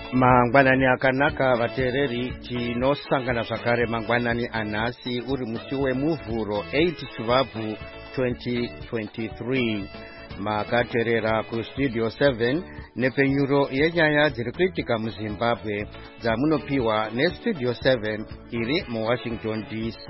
Mangwanani akanaka vateereri, tinosangana zvakare mangwanani anhasi uri musi wemuvhuro 8 Chivabvu 2023. Makateerera kustudio 7 nepfenyuro yenyaya dziri kuitika muZimbabwe dzamunopiwa nestudio 7 iri muWashington DC.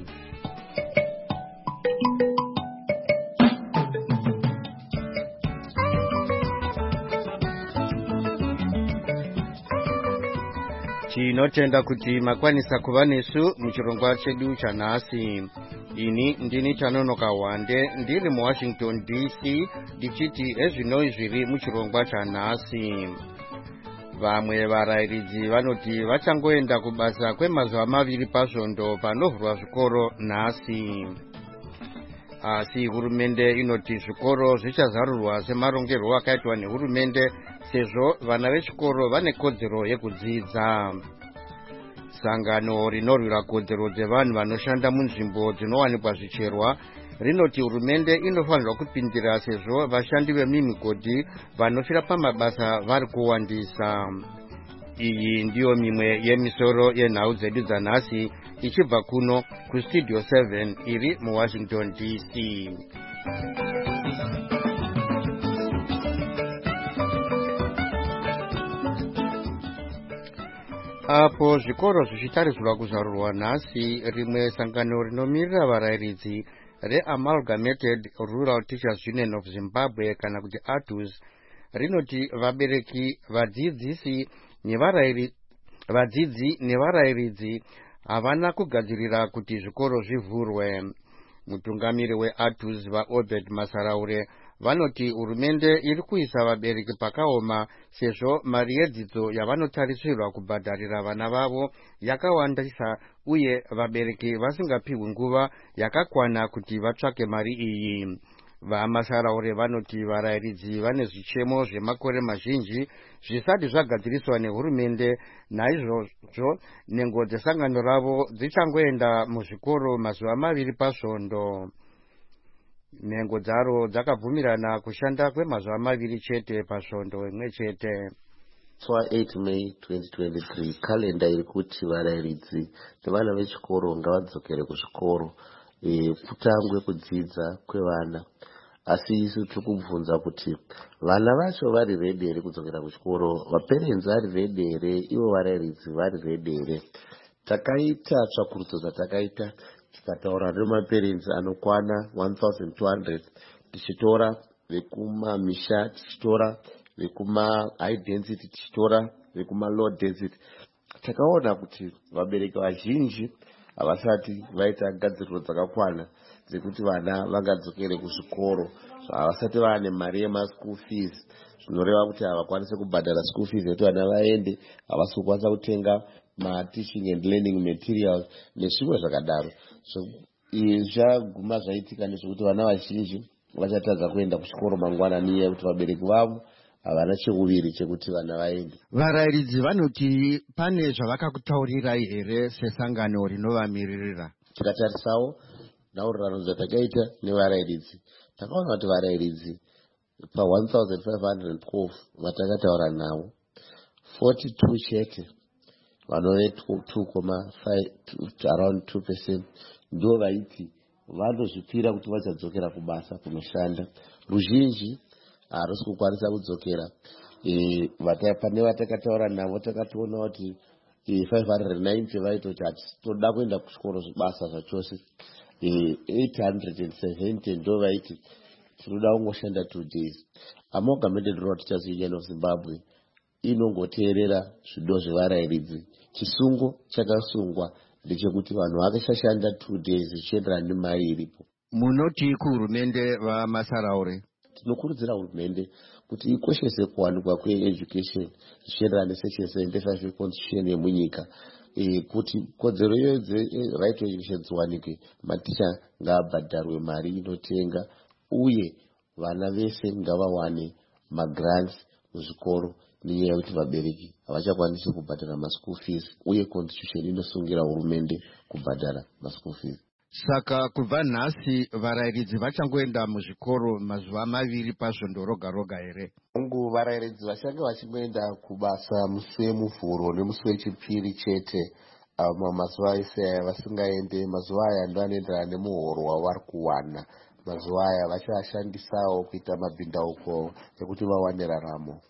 Tinotenda kuti makwanisa kuva nesu muchirongwa chedu chanhasi. Ini ndini Chanonoka Wande ndiri muWashington DC ndichiti ezvinoi zviri muchirongwa chanhasi. Vamwe varayiridzi vanoti vachangoenda kubasa kwemazuva 2 pasvondo panovhurwa zvikoro nhasi. Asi hurumende inoti zvikoro zvichazarurwa semarongerwo akaitwa nehurumende sezvo vana vechikoro vane kodzero yekudzidza. Sangano rinorwira kodzero dzevanhu vanoshanda munzvimbo dzinowanikwa zvicherwa rinoti hurumende inofanirwa kupindira sezvo vashandi vemimigodhi vanofira pamabasa vari kuwandisa. Iyi ndiyo mimwe yemisoro yenhau dzedu dzanhasi ichibva kuno kustudio 7 iri muWashington DC. Apo zvikoro zvichitarisirwa kuzarurwa nhasi, rimwe sangano rinomirira varayiridzi reAmalgamated Rural Teachers Union of Zimbabwe kana kuti ATUZ rinoti vabereki, vadzidzi nevarayiridzi havana kugadzirira kuti zvikoro zvivhurwe. Mutungamiri weATUZ vaObed Masaraure vanoti hurumende iri kuisa vabereki pakaoma sezvo mari yedzidzo yavanotarisirwa kubhadharira vana vavo yakawandisa uye vabereki vasingapiwi nguva yakakwana kuti vatsvake mari iyi. VaMasaraure vanoti varayiridzi vane zvichemo zvemakore mazhinji zvisati zvagadziriswa nehurumende, naizvozvo nhengo dzesangano ravo dzichangoenda muzvikoro mazuva 2 pasvondo. Nhengo dzaro dzakabvumirana kushanda kwemazuva 2 chete pasvondo imwe chete. 8 May 2023 kalenda iri kuti varayiridzi nevana vechikoro ngavadzokere kuzvikoro kutangwe kudzidza kwevana. Asi isu tiri kubvunza kuti vana vacho vari redi here kudzokera kuchikoro, vaperenzi vari redi here, ivo varayiridzi vari redi here. Takaita tsvakurudzo dzatakaita tikataura nemaperenzi anokwana 1200 tichitora vekumamisha, tichitora vekuma high density, tichitora vekuma low density. Takaona kuti vabereki vazhinji havasati vaita gadziriro dzakakwana dzekuti vana vangadzokere kuzvikoro, havasati vane mari yemaschool fees, zvinoreva kuti havakwanisi kubhadhara school fees yekuti vana vaende, havasi kukwanisa kutenga teaching and learning materials nezvimwe zvakadaro. So zvaguma zvaitika nezvekuti vana vazhinji vachatadza kuenda kuchikoro mangwanani iye kuti vabereki vavo havana chekuviri chekuti vana vaende. Varayiridzi vanoti pane zvavakakutaurirai here sesangano rinovamiririra? Tikatarisawo nhaurirano dzatakaita nevarayiridzi, takaona kuti varayiridzi pa 1512 vatakataura navo 42 chete vanove 2.5 around 2% ndo vaiti vanozvipira kuti vachadzokera kubasa kunoshanda. Ruzhinji harusi kukwanisa kudzokera. Pane vatakataura navo takatoona kuti 590 vaitoti hatitoda kuenda kuchikoro basa zvachose. 870 ndo vaiti tinoda kungoshanda 2 days. Amalgamated Rural Teachers Union of Zimbabwe inongoteerera zvido zvevarayiridzi. Chisungo chakasungwa ndechekuti vanhu vakashashanda 2 days zvichienderana nemari iripo. Munoti kuhurumende vaMasaraure? Tinokurudzira hurumende kuti ikoshese kuwanikwa kweeducation zvichienderana nesection 75 yeconstitution yemunyika, kuti kodzero right education dziwanikwe, maticha ngaabhadharwe mari inotenga uye vana vese ngavawane magrants muzvikoro, nenyaya yekuti vabereki havachakwanisi kubhadhara maschool fees uye constitution inosungira hurumende kubhadhara maschool fees. Saka kubva nhasi varayiridzi vachangoenda muzvikoro mazuva 2 pasvondo roga roga here? yangu varairidzi vachange vachingoenda kubasa musi wemuvhuro nemusi wechipiri chete. Mazuva ese aya vasingaende, mazuva aya ndo anoenderana nemuhoro wavari kuwana. Mazuva aya vachashandisawo kuita mabhindauko ekuti vawane raramo.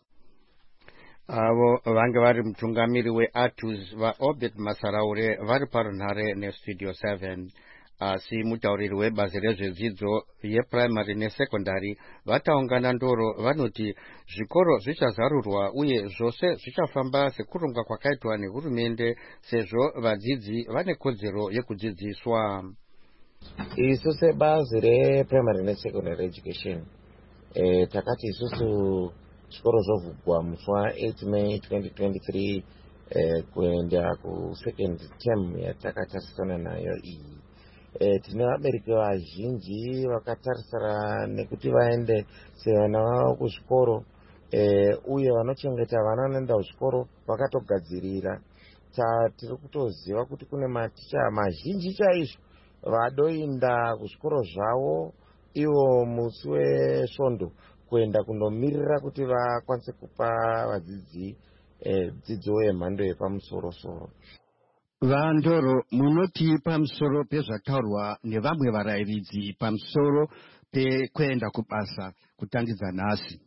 Avo vange vari mutungamiri weATUS vaObed Masaraure vari parunhare nestudio 7. Asi mutauriri webazi rezvedzidzo yeprimary nesekondari vataungana ndoro vanoti zvikoro zvichazarurwa uye zvose zvichafamba sekurongwa kwakaitwa nehurumende sezvo vadzidzi vane kodzero yekudzidziswa. Isu sebazi reprimary nesecondary education takati isusu zvikoro zvovhurwa musi wa8 May 2023 kuenda kusecond term yatakatarisana nayo iyi. Tine vabereki vazhinji vakatarisana nekuti vaende sevana vavo kuzvikoro uye vanochengeta vana vanoenda kuzvikoro vakatogadzirira. Tiri kutoziva kuti kune maticha mazhinji chaizvo vadoinda kuzvikoro zvavo ivo musi wesvondo kuenda kunomirira kuti vakwanise kupa vadzidzi dzidzo yemhando yepamusoro-soro. Vandoro, munoti pamusoro pezvataurwa nevamwe varairidzi pamusoro pekuenda kubasa kutangidza nhasi.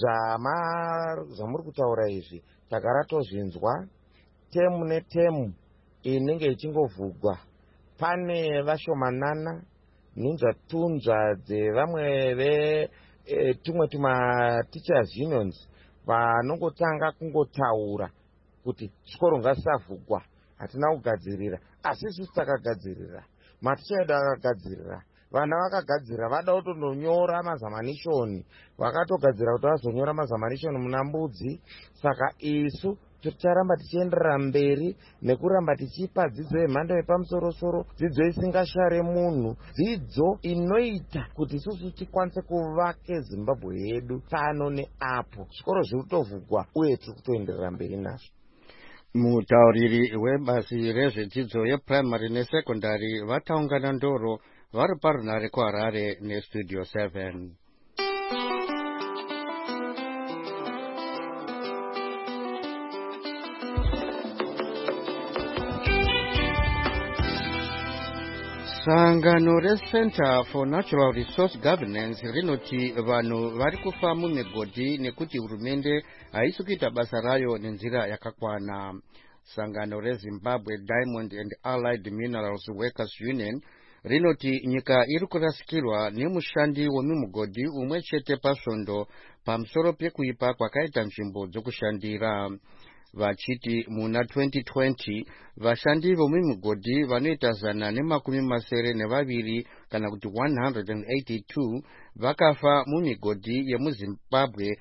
Zvamuri kutaura izvi takaratozvinzwa temu netemu inenge ichingovhurwa. Pane vashomanana nhunzvatunzva dzevamwe tumwe teachers unions vanongotanga kungotaura kuti zvikoro ngazvisavhurwa, hatina kugadzirira. Asi isusu takagadzirira, maticha edu akagadzirira, vana vakagadzirira, vada kutondonyora mazamanishoni, vakatogadzira kuti vazonyora mazamanishoni muna mbudzi. Saka isu ticharamba tichienderera mberi nekuramba tichipa dzidzo yemhando yepamusoro-soro, dzidzo isingashare munhu, dzidzo inoita kuti isusu tikwanise kuvake Zimbabwe yedu pano neapo. Zvikoro zviri kutovhurwa uye tiri kutoenderera mberi nazvo. Mutauriri webazi rezvedzidzo yeprimary nesekondari vataungana ndoro vari parunhare kuHarare nestudio 7. Sangano reCenter for Natural Resource Governance rinoti vanhu vari kufa mumigodhi nekuti hurumende haisi kuita basa rayo nenzira yakakwana. Sangano reZimbabwe Diamond and Allied Minerals Workers Union rinoti nyika iri kurasikirwa nemushandi wemimugodhi umwe chete pasvondo pamusoro pekuipa kwakaita nzvimbo dzokushandira. Vachiti muna 2020 vashandi vomumigodhi vanoita 172 kana kuti 182 vakafa mumigodhi yemuZimbabwe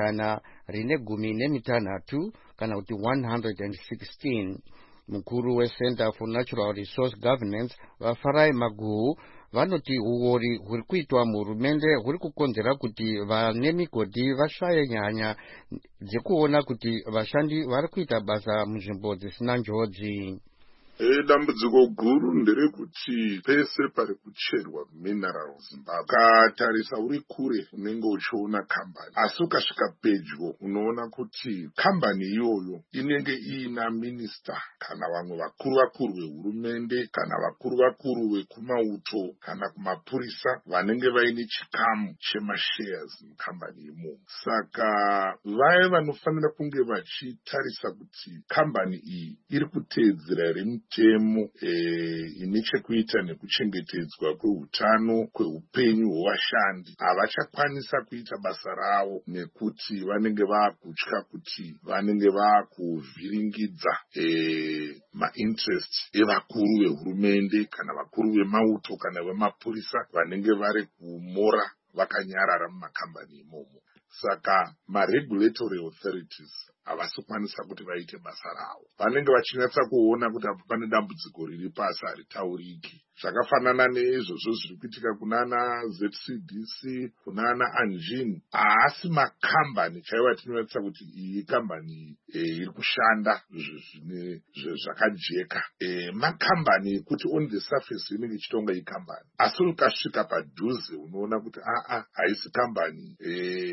116 kana kuti 116. Mukuru weCenter for Natural Resource Governance Vafarai Maguhu vanoti uori huri kuitwa muhurumende huri kukonzera kuti vane migodhi vashaye nyanya dzekuona kuti vashandi vari kuita basa munzvimbo dzisina njodzi. Dambudziko guru nderekuti pese pari kucherwa mineral Zimbabwe ukatarisa uri kure unenge uchiona kambani, asi ukasvika pedyo unoona kuti kambani iyoyo inenge iina minista kana vamwe vakuru vehurumende kana vakuru vekumauto kana kumapurisa vanenge vaine chikamu chemashares mukambani imomo. Saka vaya vanofanira kunge vachitarisa kuti kambani iyi iri kuteedzera here mitemo ine chekuita nekuchengetedzwa kweutano kweupenyu hwevashandi, havachakwanisa kuita basa ravo nekuti vanenge vaakutya kuti vanenge vaakuvhiringidza mainterest evakuru vehurumende kana vakuru vemauto kana vemapurisa vanenge vari kumora vakanyarara mumakambani imomo. Saka maregulatory authorities havasi kukwanisa kuti vaite basa ravo. Vanenge vachinyatsa kuona kuti apa pane dambudziko riri pasi haritauriki. Zvakafanana neizvozvo zviri kuitika kunana ZCDC, kunana Anjin, haasi makambani chaiwo atinoratidza kuti iyi kambani iri kushanda zvakajeka. Makambani ekuti on the surface inenge ichitonga ikambani, asi ukasvika padhuze unoona kuti haisi kambani.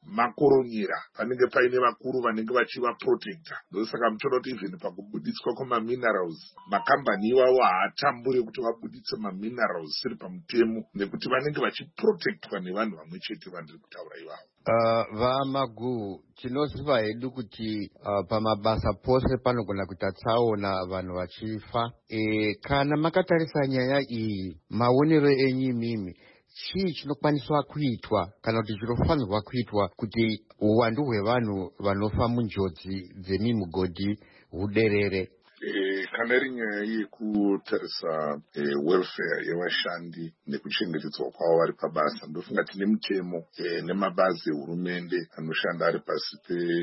makoronyera panenge paine vakuru vanenge vachivaprotecta. Ndosaka mutoda kuti even pakubuditswa kwamaminerals makambani iwawo haatambure kuti vabuditse maminerals siri pamutemo, nekuti vanenge vachiprotectwa nevanhu vamwe chete vandiri kutaura ivavo. Vamagu, tinoziva hedu kuti pamabasa pose panogona kuita tsaona vanhu vachifa. Kana makatarisa nyaya iyi, maonero enyu imimi, chii chinokwaniswa kuitwa kana kuti chinofanirwa kuitwa kuti uwandu hwevanhu vanofa munjodzi dzemigodhi huderere? Kana iri nyaya yekutarisa welfare yevashandi nekuchengetedzwa kwavo vari pabasa, ndofunga tine mitemo nemabazi ehurumende anoshanda ari pasi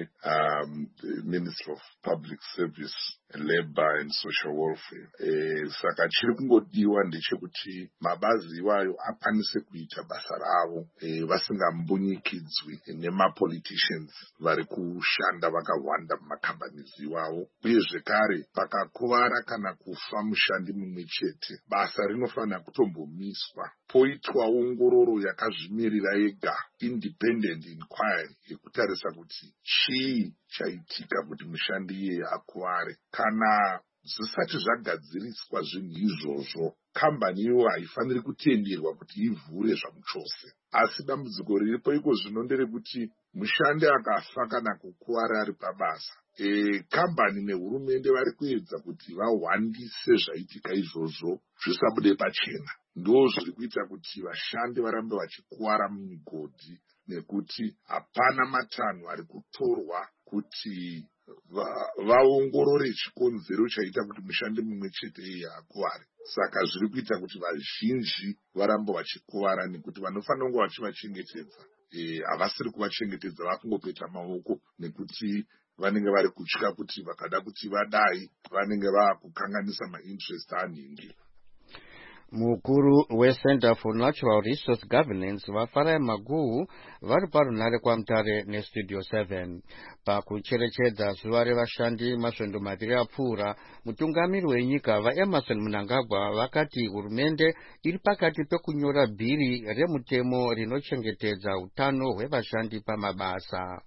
pe-Ministry of Public Service, Labour and Social Welfare. Saka chiri kungodiwa ndechekuti mabazi iwayo akwanise kuita basa ravo vasingambunyikidzwi nemapoliticians vari kushanda vakawanda mumakambanizi iwawo. Uye zvekare, pakakuvara kana kufa mushandi mumwe chete, basa rinofanira kutombomiswa, poitwa ongororo yakazvimirira yega, independent inquiry, yekutarisa kuti chii chaitika kuti mushandi iyeye akuvare. Kana zvisati zvagadziriswa zvinhu izvozvo, kambani iyoyo haifaniri kutenderwa kuti ivhure zvamuchose. Asi dambudziko riripo iko zvino nderekuti mushandi akafa kana kukuvara ari pabasa, kambani nehurumende vari kuedza kuti vahwandise zvaitika izvozvo zvisabude pachena. Ndo zviri kuita kuti vashandi varambe vachikuvara mumigodhi, nekuti hapana matanho ari kutorwa kuti vaongorore chikonzero chaita kuti mushandi mumwe chete iye akuvare. Saka zviri kuita kuti vazhinji varambe vachikuvara, nekuti vanofanira kunge vachivachengetedza havasiri kuvachengetedza, vakungopeta maoko, nekuti vanenge vari kutya kuti vakada kuti vadai vanenge vakukanganisa mainterest anhingi. Mukuru weCenter for Natural Resource Governance Vafarai Magu vari parunhare kwaMutare neStudio 7 pakucherechedza zuva revashandi masvondo maviri apfuura. Mutungamiri wenyika vaEmmerson Mnangagwa vakati hurumende iri pakati pekunyora bhiri remutemo rinochengetedza utano hwevashandi pamabasa.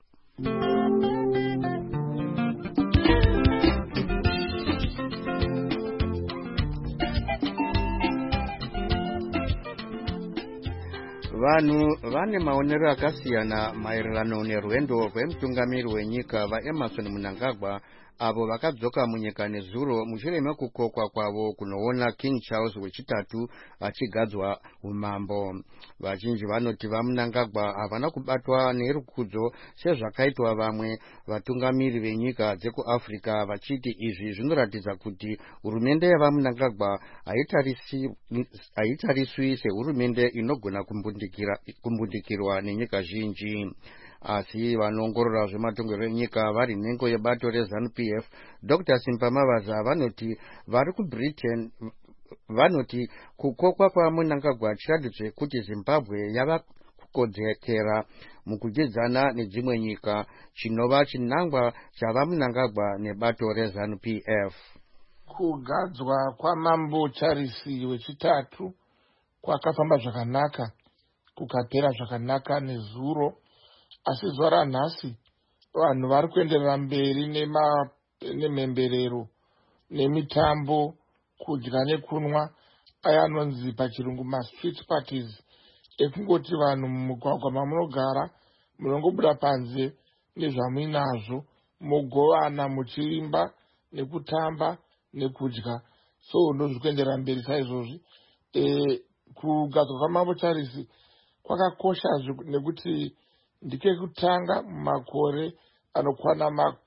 Vanhu vane maonero akasiyana maererano nerwendo rwemutungamiri wenyika vaEmmerson Mnangagwa avo vakadzoka munyika nezuro mushure mekukokwa kwavo kunoona King Charles wechitatu achigadzwa umambo. Vazhinji vanoti vaMnangagwa havana kubatwa nerukudzo sezvakaitwa vamwe vatungamiri venyika dzekuAfrica, vachiti izvi zvinoratidza kuti hurumende yavaMnangagwa haitariswi sehurumende inogona kumbundikirwa nenyika zhinji. Asi vanoongorora zvematongerero enyika vari nhengo yebato reZANU-PF, Dr. Simba Mavaza vanoti vari kuBritain vanoti kukokwa kwaMnangagwa chiratidzo kuti Zimbabwe yava kukodzekera mukudzidzana nedzimwe nyika, chinova chinangwa chavaMnangagwa nebato reZANU-PF. Kugadzwa kwaMambo Charles wechitatu kwakafamba zvakanaka, kukapera zvakanaka nezuro. Asi zuva ranhasi vanhu vari kuenderera mberi nemhemberero nemitambo, kudya nekunwa, aya anonzi pachirungu mastreet parties, ekungoti vanhu mumugwagwa mamunogara munongobuda panze nezvamuinazvo, mugovana muchiimba nekutamba nekudya. So ndozviri kuenderera mberi saizvozvi. Kugadzwa kwaMambo Charles kwakakosha nekuti ndikekutanga mumakore anokwana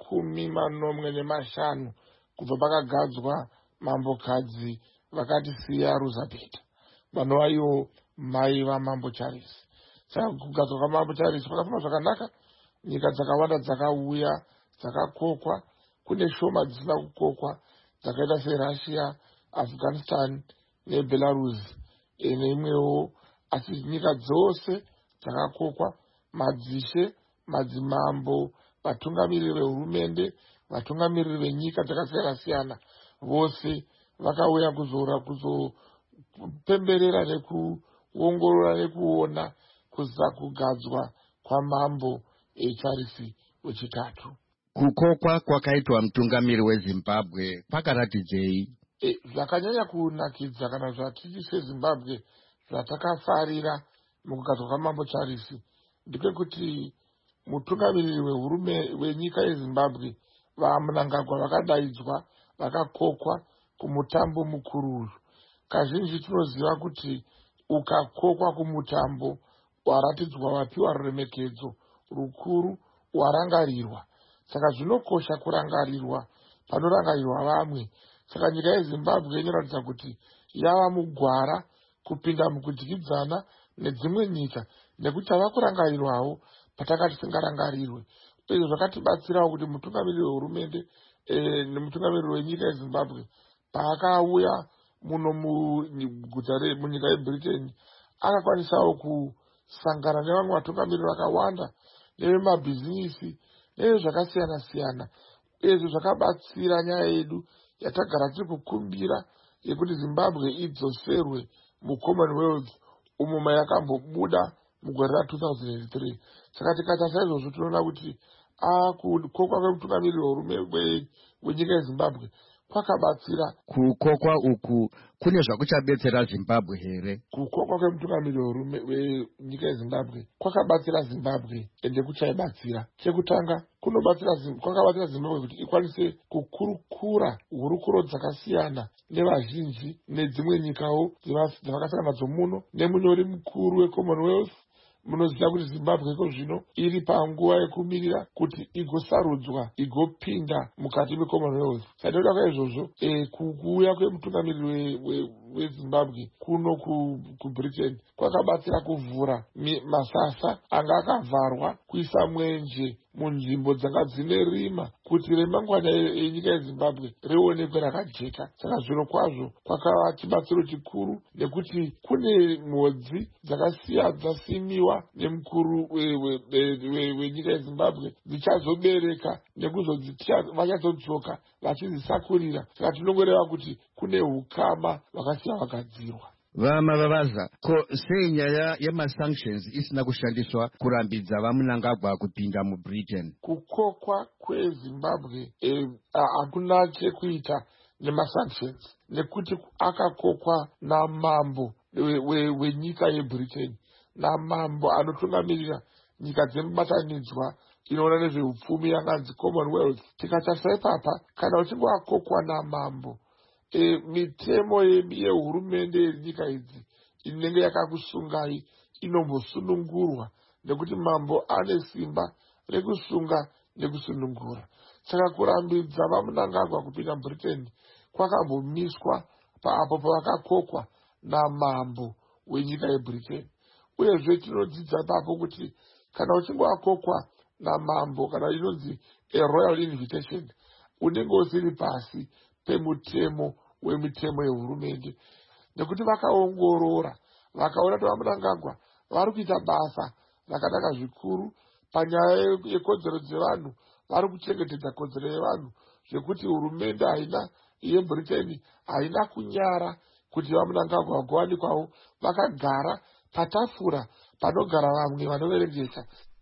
15 kubva pakagadzwa mambokadzi vakati siya Elizabeth, vanova ivo mai vaMambo Charles. Saka kugadzwa kwaMambo Charles kwakafamba zvakanaka. Nyika dzakawanda dzakauya dzakakokwa, kune shoma dzisina kukokwa dzakaita seRussia, Afghanistan neBelarus neimwewo, asi nyika dzose dzakakokwa. Madzishe, madzimambo, vatungamiriri vehurumende, vatungamiriri venyika dzakasiyana-siyana, vose vakauya kuzopemberera nekuongorora nekuona kugadzwa kwaMambo Charles wechitatu. Kukokwa kwakaitwa mutungamiri weZimbabwe kwakaratidzei? Zvakanyanya kunakidza kana zvatiti seZimbabwe zvatakafarira mukugadzwa kwamambo Charles ndepekuti mutungamiriri wenyika yeZimbabwe vaMnangagwa vakadaidzwa vakakokwa kumutambo mukuru uyu. Kazhinji tinoziva kuti ukakokwa kumutambo waratidzwa wapiwa ruremekedzo rukuru warangarirwa. Saka zvinokosha kurangarirwa panorangarirwa vamwe. Saka nyika yeZimbabwe inoratidza kuti yava mugwara kupinda mukudyidzana nedzimwe nyika nekuti tava kurangarirwawo patakati tisingarangarirwe. Izvo zvakatibatsirawo kuti mutungamiriri wehurumende nemutungamiriri wenyika yeZimbabwe paakauya muno munyika yeBritain akakwanisawo kusangana nevamwe vatungamiriri vakawanda nevemabhizinisi nezvakasiyana siyana. Izvi zvakabatsira nyaya yedu yatagara tiri kukumbira yekuti Zimbabwe idzoserwe muCommonwealth umo mayakambobuda mugore ra2003. Saka tikatarisa izvozvo tinoona kuti kukokwa kwemutungamiriri wenyika yeZimbabwe kwakabatsira. Kukokwa uku kune zvakuchabetsera Zimbabwe here? Kukokwa kwemutungamiriri wenyika yeZimbabwe kwakabatsira Zimbabwe ende kuchaibatsira. Chekutanga kwakabatsira Zimbabwe kuti ikwanise kukurukura hurukuro dzakasiyana nevazhinji nedzimwe nyikawo dzavakasangana nadzo muno. Nemunyori mukuru weCommonwealth munoziva kuti Zimbabwe iko zvino iri panguva yekumirira kuti igosarudzwa igopinda mukati meCommonwealth. Saka nekuda kwaizvozvo kuuya kwemutungamiriri weZimbabwe kuno kuBritain kwakabatsira kuvhura masasa anga akavharwa, kuisa mwenje munzvimbo dzanga dzine rima kuti remangwana yenyika yeZimbabwe rionekwe rakajeka. Saka zviro kwazvo kwakava chibatsiro chikuru nekuti kune mhodzi dzasimiwa nemukuru wenyika yeZimbabwe dzichazobereka nekuzodzitia vachazodzoka vachizisakurira. Saka tinongoreva kuti kune ukama hwakasiya hwagadzirwa. Vamavavaza, ko sei nyaya yemasanctions isina kushandiswa kurambidza vaMnangagwa kupinda muBritain? Kukokwa kweZimbabwe hakuna chekuita nemasanctions nekuti akakokwa namambo wenyika yeBritain, namambo anotungamirira nyika dzemubatanidzwa inoona nezveupfumi yanganzi Commonwealth. Tikatarisa ipapa, kana uchinge wakokwa namambo, mitemo yehurumende yenyika idzi inenge yakakusungai inombosunungurwa nekuti mambo ane simba rekusunga nekusunungura. Saka kurambidza vaMnangagwa kupinda Britain kwakambomiswa paapo pavakakokwa namambo wenyika yeBritain. Uyezve tinodzidza papo kuti kana uchinge wakokwa namambo, kana inonzi royal invitation, unenge usiri pasi pemutemo wemitemo yehurumende, nekuti vakaongorora vakaona kuti vaMnangagwa vari kuita basa rakanaka zvikuru panyaya yekodzero dzevanhu, vari kuchengetedza kodzero yevanhu, zvekuti hurumende yeBritain haina kunyara kuti vaMnangagwa vagowanikwawo vakagara patafura panogara vamwe vanoverengeka.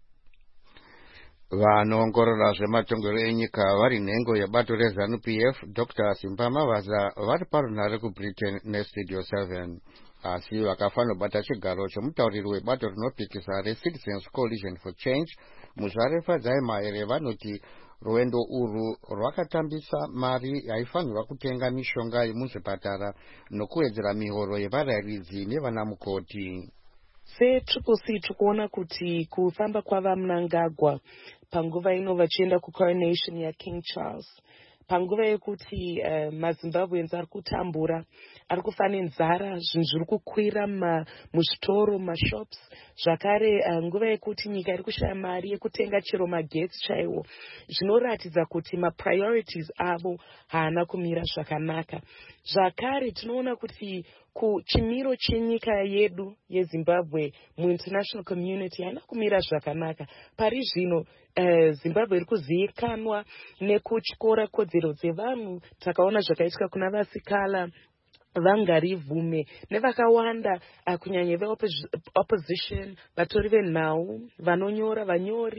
Vanoongorora zvematongero enyika vari nhengo yebato reZANU-PF Dr. Simba Mavaza vari parunhare kuBritain neStudio 7, asi vakafanobata chigaro chomutauriri webato rinopikisa reCitizens Coalition for Change Muzvare Fadzaimare vanoti rwendo urwu rwakatambisa mari yaifanirwa kutenga mishonga yemuzvipatara nokuwedzera mihoro yevarayiridzi nevanamukoti. SeTCC tikuona kuti kufamba kwavaMnangagwa panguva ino vachienda kucoronation yaKing Charles, panguva yekuti maZimbabweans ari kutambura, ari kufa nenzara, zvinhu zviri kukwira muzvitoro, mashops, zvakare nguva yekuti nyika iri kushaya mari yekutenga chero magetsi chaiwo, zvinoratidza kuti mapriorities avo haana kumira zvakanaka. Zvakare tinoona kuti chimiro chenyika yedu yeZimbabwe muinternational community haina kumira zvakanaka. Pari zvino Zimbabwe iri kuzivikanwa nekutyora kodzero dzevanhu. Takaona zvakaitika kuna vasikala Vangarivume nevakawanda, kunyanya veopposition, vatori venhau, vanonyora, vanyori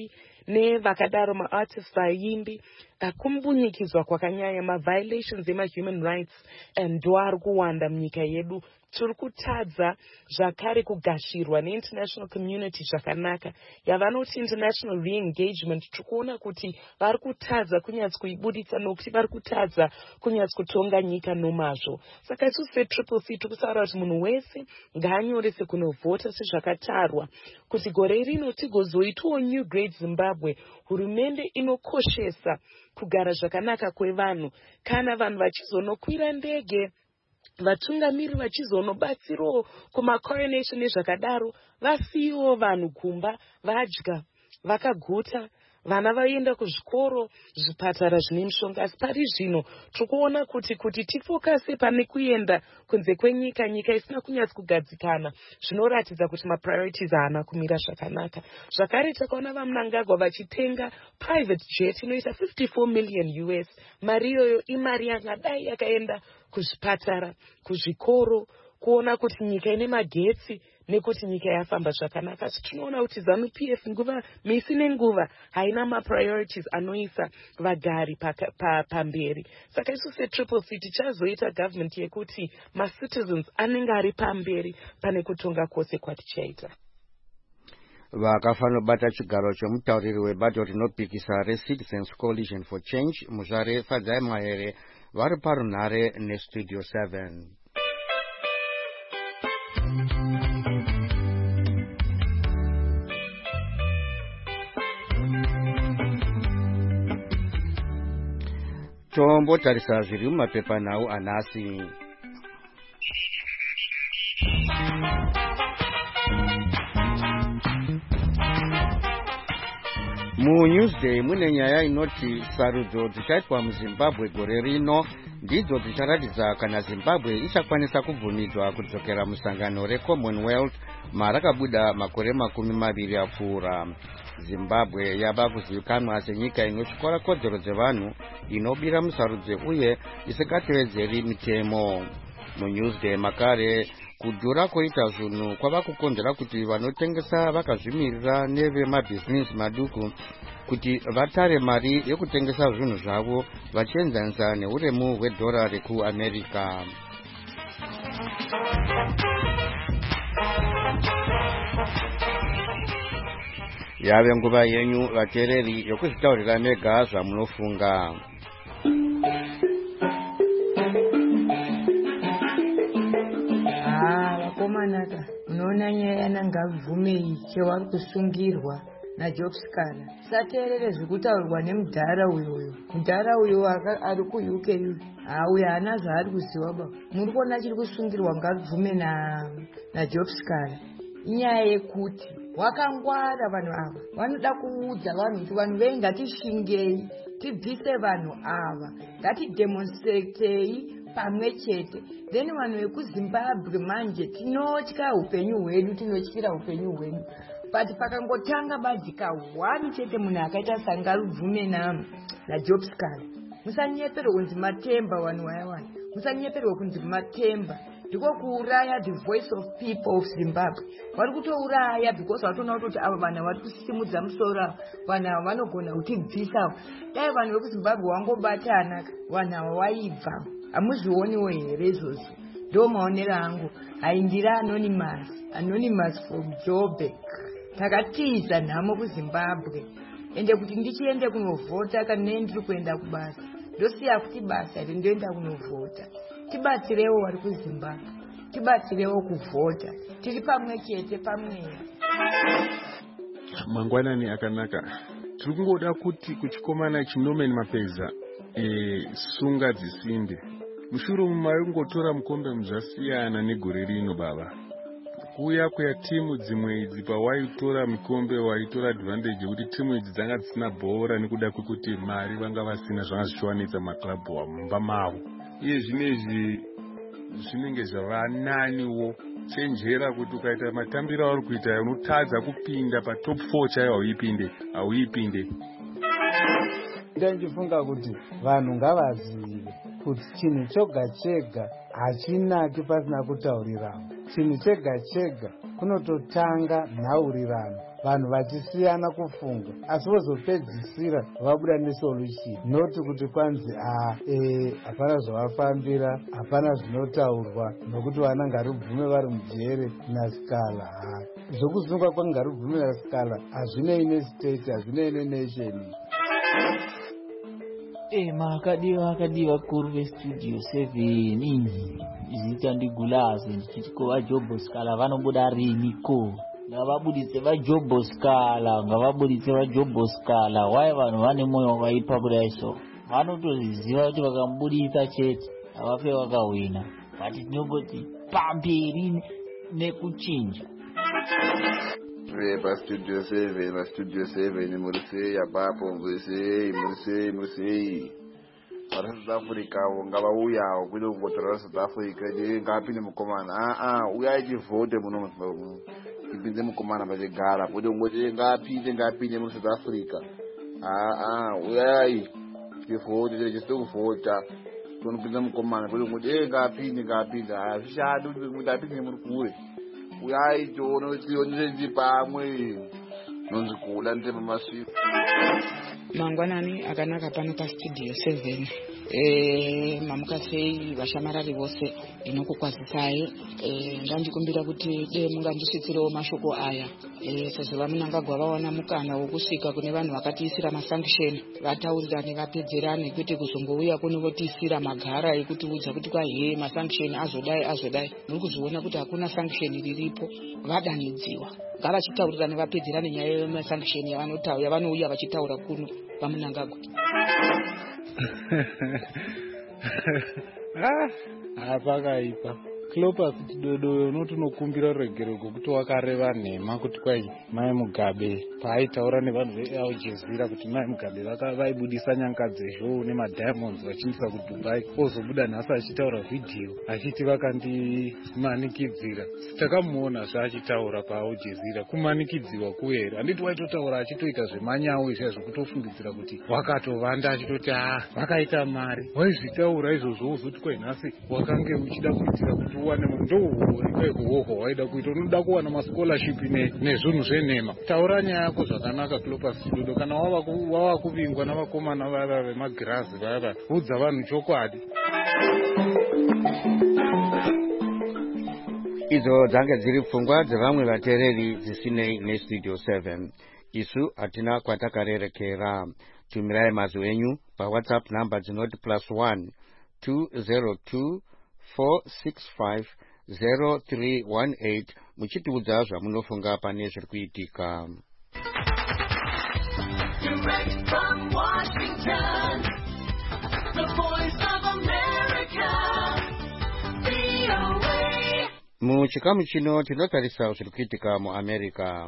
nevakadaro maartists vaimbi kumbunyikidzwa kwakanyanya maviolations ema-human rights ndo ari kuwanda munyika yedu. Tiri kutadza zvakare kugashirwa neinternational community zvakanaka yavanoti international re-engagement. Tiri kuona kuti vari kutadza kunyatsi kuibuditsa nokuti vari kutadza kunyatsi kutonga nyika nomazvo. Saka isusu setriple C tiri kusaura kuti munhu wese ngaanyorese kunovhota sezvakatarwa kuti gore rino tigozoitawo new great Zimbabwe, hurumende inokoshesa kugara zvakanaka kwevanhu. Kana vanhu vachizonokwira ndege, vatungamiri vachizonobatsirawo kumacoronation nezvakadaro, vasiyiwo vanhu kumba vadya vakaguta, vana vaenda kuzvikoro, zvipatara zvine mishonga. Asi pari zvino tiri kuona kuti tifokase pane kuenda kunze kwenyika, nyika isina kunyatsi kugadzikana, zvinoratidza kuti mapriorities haana kumira zvakanaka. Zvakare takaona vaMnangagwa vachitenga private jet inoita $54 million. Mari iyoyo imari yangadai yakaenda kuzvipatara, kuzvikoro, kuona kuti nyika ine magetsi nekuti nyika yafamba zvakanaka. Asi tinoona kuti ZANU-PF nguva misi nenguva haina mapriorities anoisa vagari pamberi. Saka isu setriple C tichazoita government yekuti macitizens anenge ari pamberi pane kutonga kwose kwatichaita. Vakafanira kubata chigaro chomutauriri webato rinopikisa reCitizens Coalition for Change, Muzvare Fadzai Mahere, vari parunhare neStudio 7. Tombotarisa zviri mumapepanhau anhasi. MuNewsday mune nyaya inoti sarudzo dzichaitwa muZimbabwe gore rino ndidzo dzicharatidza kana Zimbabwe ichakwanisa kubvumidzwa kudzokera musangano reCommonwealth marakabuda makore 20 apfuura. Zimbabwe yava kuzivikanwa senyika inotyora kodzero dzevanhu, inobira musarudzo uye isingatevedzeri mitemo. MuNewsday makare kudhura koita zvinhu kwava kukonzera kuti vanotengesa vakazvimirira nevemabhizinesi maduku kuti vatare mari yekutengesa zvinhu zvavo vachienzanisa neuremu hwedhora rekuAmerica. Yave nguva yenyu vateereri yokuzvitaurira mega zvamunofunga. Vakomanaka, unoona nyaya yanangabvumei chevari kusungirwa naJobskana. Sateerere zvekutaurwa nemudhara uyoyo. Mudhara uyo ari kuUK uyo haana zvaari kuziva baba. Muri kuona chiri kusungirwa ngabvume naJobskana. Inyaya yekuti wakangwara vanhu ava. Vanoda kuudza vanhu kuti vanhu vei ngatishingei, tibvise vanhu ava, ngatidhemonstratei pamwe chete. Then vanhu vekuZimbabwe manje tinotya upenyu hwedu, tinotyira upenyu hwedu. But pakangotanga badhika wani chete munhu akaita sangarubvume naJobskana. Musanyeperwe kunzi matemba vanhu vayawani. Musanyeperwe kunzi matemba. Ndiko kuuraya the voice of people of Zimbabwe. Vari kutouraya because vatoona kuti ava vanhu vari kusimudza musoro, vanhu ava vanogona kutibvisa. Dai vanhu vekuZimbabwe vangobatana, vanhu ava vaibva. Hamuzvioniwo here izvozvo? Ndo maonero angu. Haindira anonymous from Joburg. Takatiza nhamo kuZimbabwe. Ende kuti ndichiende kunovhota kana ndiri kuenda kubasa. Ndosiya kuti basa ndoenda kunovhota. Tibatsirewo vari kuZimbabwe. Tibatsirewo kuvhota. Tiri pamwe chete pamweya. Mangwanani akanaka. Tiri kungoda kuti kuchikomana chinomeni mapeza sunga dzisinde. Mushure mumari kungotora mukombe muzvasiyana negore rino baba. Kuya timu dzimwe idzi pawaitora mukombe waitora advantage yekuti timu idzi dzanga dzisina bhora nekuda kwekuti mari vanga vasina zvanga zvichiwanitsa maklabhu mumba mavo. Iye zvinezvi zvinenge zvavananiwo chenjera kuti ukaita matambiro auri kuita unotadza kupinda patop 4 chaiwo hauipinde. Ndichifunga kuti vanhu ngavazive kuti chinhu choga chega hachinaki pasina kutaurirana. Chinhu chega chega kunototanga nhaurirano. vanhu vachisiyana kufunga asi vozopedzisira vabuda nesolution, noti kuti kwanzi hapana zvavafambira, hapana zvinotaurwa nokuti vana ngarubvume vari mujere nasikala. Zvokusunga kwangarubvume nasikala hazvinei nestate, hazvinei nenation. Makadiwa kuru vestudio 7 zita ndigulazi ndichiti ko vaJoboskala vanobuda riniko? Ngavabuditse vaJoboskala, ngavabuditse vaJoboskala. Why vanhu vane moyo wakaipa kudai so? Vanotoziva kuti vakamubudisa chete havafe vakawina, but tinongoti pamberi nekuchinja. Studio 7 murisei apapo murisei vari South Africa ngavauyawo kuda kungotora South Africa ngapinde mukomana uyai chivhote muno ipinze mukomana pachigara kuti ungoti ngapinde muri South Africa uyai chivhote chisitokuvhota tonopinza mukomana kuti ungoti ngapinde hazvishadi kuti apinde muri kure. Uyai tono tionese pamwe nonzi kula ndema masiku mangwanani akanaka pano pastudio 7. Mamukasei vashamarari vose inokukwazisai. Ndandikumbira kuti mungandisvitsirewo mashoko aya sezvo vamunangagwa vawana mukana wokusvika kune vanhu vakatiisira masanction vataurirane vapedzerane, kwete kuzongouya kuno votiisira magara ekutiudza kuti kwahe masanction azodai. Muri kuzviona kuti hakuna sanction riripo, vadanidziwa. Ngavachitaurirane vapedzerane nyaya yemasanction yavanouya vachitaura kuno vamunangagwa. Pakaipa Clopas tidodoyo notunokumbira ruregereko kuti wakareva nhema kuti kwai Mai Mugabe paaitaura nevanhu veAljazira kuti Mai Mugabe vaibudisa nyanga dzezhou nemadiamonds vachiendesa kuDubai, ozobuda nhasi achitaura vhidhiyo achiti vakandimanikidzira. Takamuona zvaachitaura paAljazira, kumanikidziwa kuera. Handiti waitotaura achitoita zvemanyawu izvo zvekutofungidzira kuti wakatovanda achitoti vakaita mari. Waizvitaura izvozvo uzoti kwai nhasi wakange uchida kuitira kuti uwane ndohoho waida kuita, unoda kuwana mascholarship nezvinhu zvenhema. Taura nyaya yako zvakanaka Clopas Chidodo. Kana wava kuvingwa navakomana vava vemagirazi vava, udza vanhu chokwadi. Idzo dzange dziri pfungwa dzevamwe vateereri dzisinei nestudio 7. Isu hatina kwatakarerekera. Tumirai mazwi enyu paWhatsApp namba dzinoti +1 202 465 0318 muchitiudza zvamunofunga pane zviri kuitika. Direct from Washington, the voice of America, VOA. Muchikamu chino tinotarisa zviri kuitika muAmerica.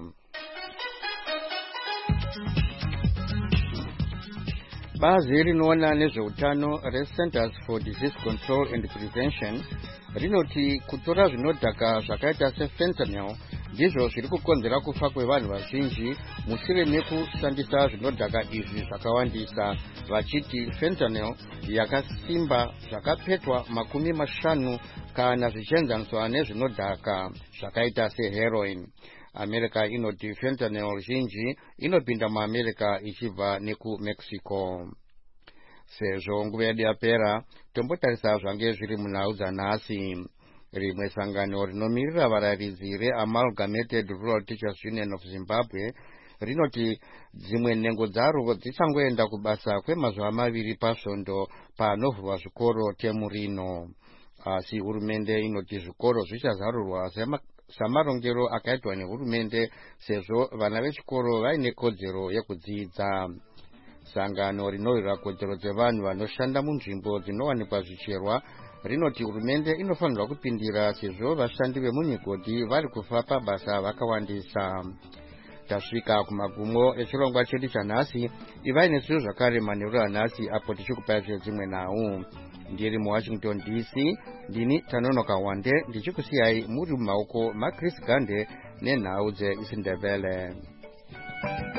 Bazi rinoona nezveutano reCenters for Disease Control and Prevention rinoti kutora zvinodhaka zvakaita sefentanyl ndizvo zviri kukonzera kufa kwevanhu vazhinji mushure mekushandisa zvinodhaka izvi zvakawandisa, vachiti fentanyl yakasimba zvakapetwa 50 kana zvichienzaniswa nezvinodhaka zvakaita seheroin. America inoti fentanyl zhinji inopinda muAmerica ichibva nekuMexico. Sezvo nguva yedu yapera, tombotarisa zvange zviri munhau dzanhasi. Rimwe sangano rinomirira varayiridzi reAmalgamated Rural Teachers Union of Zimbabwe rinoti dzimwe nhengo dzaro dzichangoenda kubasa kwemazuva 2 pasvondo panovhurwa zvikoro temu rino. Asi hurumende inoti zvikoro zvichazarurwa samarongero akaitwa nehurumende sezvo vana vechikoro vaine kodzero yekudzidza. Sangano rinorwira kodzero dzevanhu vanoshanda munzvimbo dzinowanikwa zvicherwa rinoti hurumende inofanirwa kupindira sezvo vashandi vemumigodhi vari kufa pabasa vakawandisa. Tasvika kumagumo echirongwa chedu chanhasi. Ivai nesu zvakare manheru anhasi apo tichikupai dzimwe nhau. Ndiri muWashington DC, ndini Tanonoka Wande ndichikusiyai muri mumaoko maChris Gande nenhau dzeIsindebele.